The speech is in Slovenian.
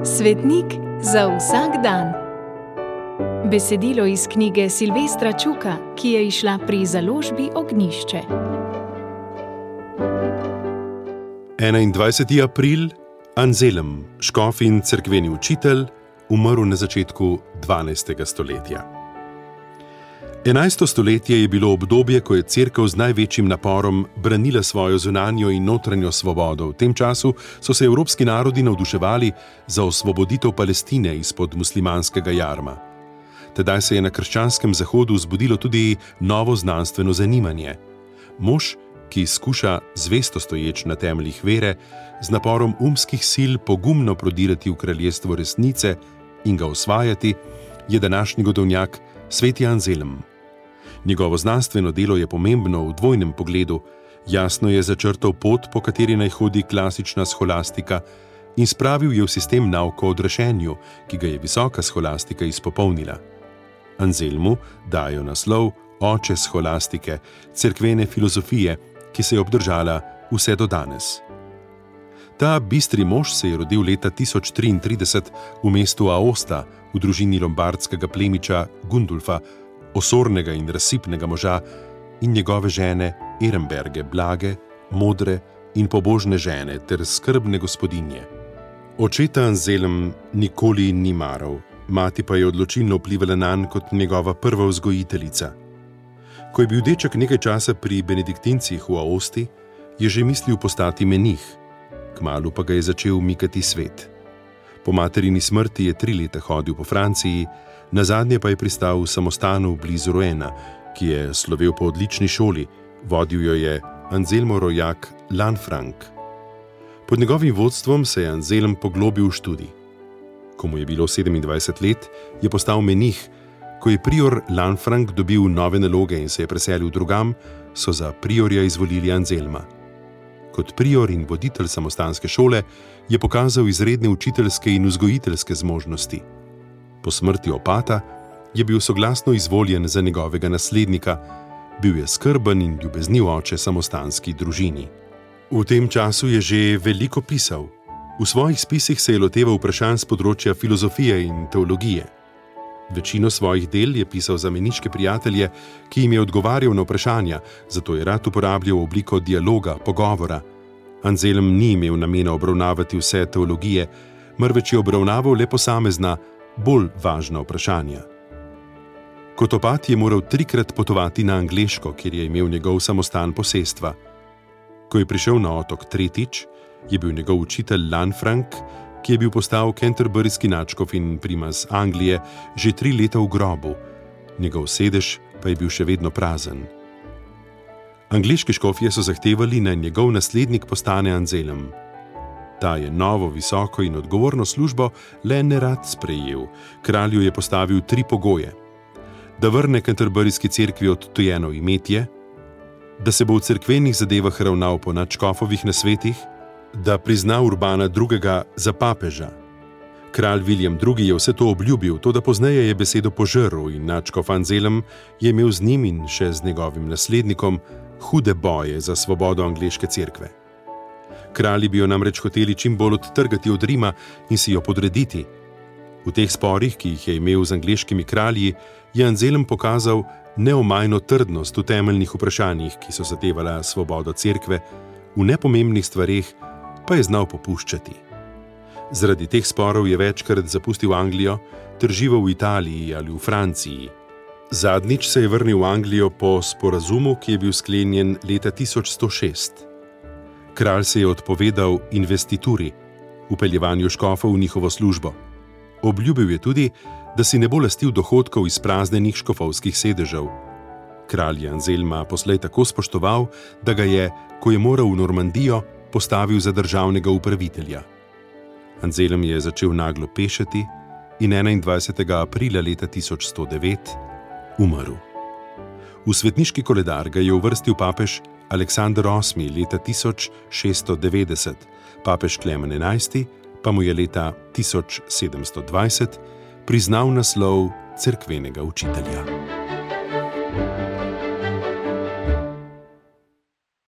Svetnik za vsak dan. Besedilo iz knjige Silvestra Čuka, ki je izšla pri založbi Ognjišče. 21. april, Anzelm, škof in cerkveni učitelj, umrl na začetku 12. stoletja. 11. stoletje je bilo obdobje, ko je cerkev z največjim naporom branila svojo zunanjo in notranjo svobodo. V tem času so se evropski narodi navduševali za osvoboditev Palestine izpod muslimanskega jarma. Tedaj se je na krščanskem zahodu zbudilo tudi novo znanstveno zanimanje. Mož, ki skuša zvesto stoječ na temeljih vere, z naporom umskih sil pogumno prodirati v kraljestvo resnice in ga osvajati, je današnji godovnjak sveti Anzelm. Njegovo znanstveno delo je pomembno v dvojnem pogledu. Jasno je začrtal pot, po kateri naj hodi klasična scholastika, in spravil je v sistem nauko o odrešenju, ki ga je visoka scholastika izpopolnila. Anzelmu dajo naslov oče scholastike, cerkvene filozofije, ki se je obdržala vse do danes. Ta bistri mož se je rodil leta 1033 v mestu Aosta v družini lombardskega plemiča Gundulfa, osornega in razsipnega moža, in njegove žene Eremberge, blage, modre in pobožne žene ter skrbne gospodinje. Očeta Anzelm nikoli ni maral, mati pa je odločilno vplivala nanj kot njegova prva vzgojiteljica. Ko je bil deček nekaj časa pri benediktincih v Aosti, je že mislil postati menih, kmalu pa ga je začel mikati svet. Po materini smrti je 3 leta hodil po Franciji, nazadnje pa je pristal v samostanu blizu Roena, ki je slovel po odlični šoli, vodil jo je Anzelmov rojak Lanfranc. Pod njegovim vodstvom se je Anzelm poglobil v študij. Ko mu je bilo 27 let, je postal menih. Ko je prior Lanfranc dobil nove naloge in se je preselil drugam, so za priorja izvolili Anzelma. Kot prior in voditelj samostanske šole je pokazal izredne učiteljske in vzgojiteljske zmožnosti. Po smrti opata je bil soglasno izvoljen za njegovega naslednika, bil je skrben in ljubezniv oče samostanski družini. V tem času je že veliko pisal. V svojih spisih se je loteval vprašanj s področja filozofije in teologije. Večino svojih del je pisal za meniške prijatelje, ki jim je odgovarjal na vprašanja, zato je rad uporabljal obliko dialoga, pogovora. Anzelm ni imel namena obravnavati vse teologije, marveč je obravnaval le posamezna, bolj važna vprašanja. Kot opat je moral 3-krat potovati na Angleško, kjer je imel njegov samostan posestva. Ko je prišel na otok tretjič, je bil njegov učitelj Lanfranc, ki je bil postal canterburyski nadškof in primas Anglije, že 3 leta v grobu, njegov sedež pa je bil še vedno prazen. Angleški škofje so zahtevali, naj njegov naslednik postane Anzelm. Ta je novo, visoko in odgovorno službo le nerad sprejel. Kralju je postavil 3 pogoje: da vrne canterburyski cerkvi odtujeno imetje, da se bo v cerkvenih zadevah ravnal po nadškofovih nasvetih, da prizna Urbana II. Za papeža. Kralj William II. Je vse to obljubil, toda pozneje je besedo požrl in nadškof Anzelm je imel z njim in še z njegovim naslednikom hude boje za svobodo angleške cerkve. Kralji bi jo namreč hoteli čim bolj odtrgati od Rima in si jo podrediti. V teh sporih, ki jih je imel z angleškimi kralji, je Anzelm pokazal neomajno trdnost v temeljnih vprašanjih, ki so zadevala svobodo cerkve, v nepomembnih stvareh pa je znal popuščati. Zaradi teh sporov je večkrat zapustil Anglijo ter živel v Italiji ali v Franciji. Zadnjič se je vrnil v Anglijo po sporazumu, ki je bil sklenjen leta 1106. Kralj se je odpovedal investituri, vpeljevanju škofov v njihovo službo. Obljubil je tudi, da si ne bo lastil dohodkov izpraznenih škofovskih sedežev. Kralj je Anzelma poslej tako spoštoval, da ga je, ko je moral v Normandijo, postavil za državnega upravitelja. Anzelm je začel naglo pešati in 21. aprila leta 1109 umrl. V svetniški koledar ga je uvrstil papež Aleksander VIII. Leta 1690, papež Klemen XI. Pa mu je leta 1720 priznal naslov cerkvenega učitelja.